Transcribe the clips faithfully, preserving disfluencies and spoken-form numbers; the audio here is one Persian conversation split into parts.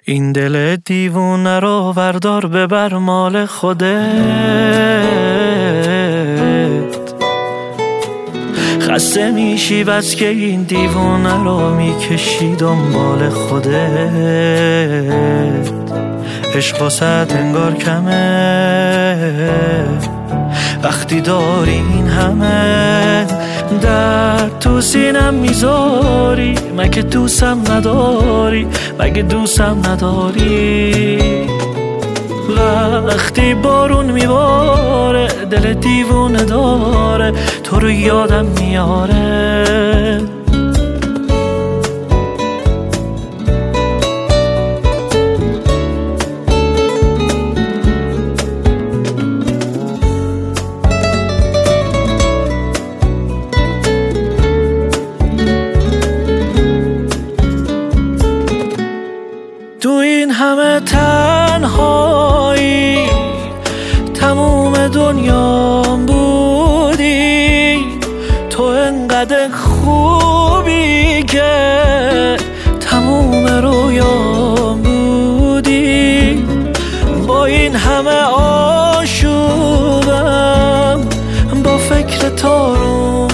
این دل دیوونه رو وردار ببر مال خودت، خسته میشی بس که این دیوونه رو میکشی دنبال خودت. عشق واسه انگار کمه وقتی داری این همه درد تو سینم میذاری، مگه دوستم نداری، مگه دوستم نداری. وقتی بارون میباره دل دیوونه داره تو رو یادم میاره. تو این همه تنهایی تموم دنیام بودی، تو انقدر خوبی که تموم رویام بودی. با این همه آشوبم با فکر تارون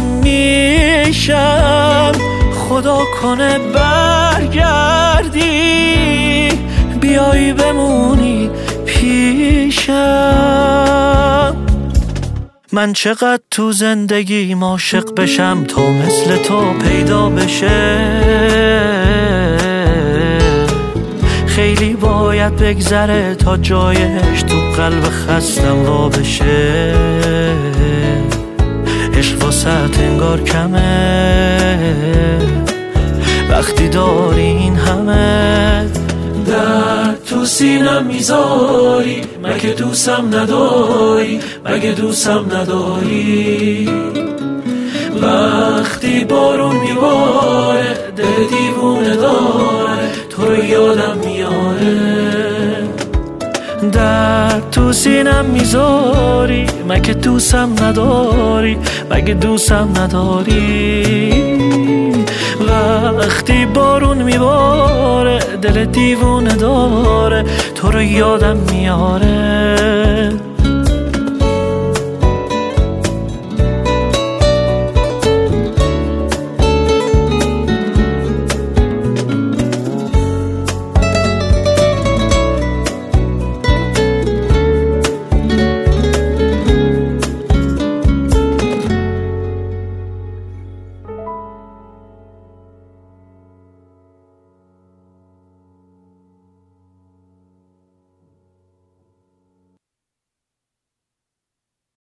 میشم، خدا کنه برگردی بیایی بمونی پیشم. من چقدر تو زندگی عاشق بشم تا مثل تو پیدا بشه، خیلی باید بگذره تا جایش تو قلب خستم وا بشه. عشق واسه انگار کمه وقتی داری این همه درد تو سینم میذاری، مگه دوستم نداری، مگه دوستم نداری. وقتی بارون میباره دل دیوونه داره تو رو یادم میاره. درد تو سینم میذاری، مگه دوستم نداری، مگه دوستم نداری. وقتی بارون میباره دل دیوونه داره تو رو یادم میاره.